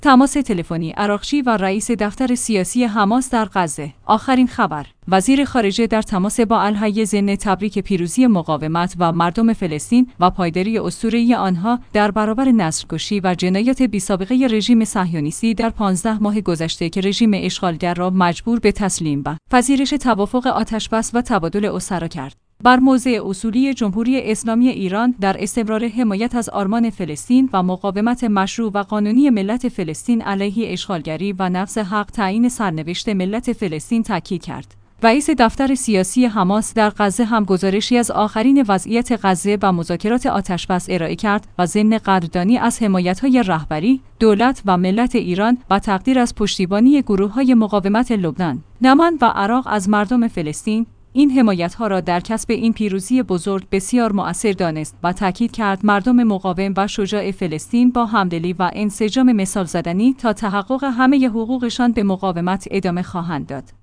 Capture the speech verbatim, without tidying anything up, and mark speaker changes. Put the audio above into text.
Speaker 1: تماس تلفنی عراقچی و رئیس دفتر سیاسی حماس در غزه. آخرین خبر: وزیر خارجه در تماس با الهیه ضمن تبریک پیروزی مقاومت و مردم فلسطین و پایداری اسطوره‌ای آنها در برابر نسل‌کشی و جنایات بی‌سابقه رژیم صهیونیستی در پانزده ماه گذشته که رژیم اشغالگر را مجبور به تسلیم و پذیرش توافق آتش‌بس و تبادل اسرا کرد. بر موضع اصولی جمهوری اسلامی ایران در استمرار حمایت از آرمان فلسطین و مقاومت مشروع و قانونی ملت فلسطین علیه اشغالگری و نقض حق تعیین سرنوشت ملت فلسطین تاکید کرد. رئیس دفتر سیاسی حماس در غزه هم گزارشی از آخرین وضعیت غزه و مذاکرات آتش‌بس ارائه کرد و ضمن قدردانی از حمایت‌های رهبری، دولت و ملت ایران و تقدیر از پشتیبانی گروه‌های مقاومت لبنان، نمن و عراق از مردم فلسطین، این حمایت‌ها را در کسب این پیروزی بزرگ بسیار مؤثر دانست و تاکید کرد مردم مقاوم و شجاع فلسطین با همدلی و انسجام مثال زدنی تا تحقق همه حقوقشان به مقاومت ادامه خواهند داد.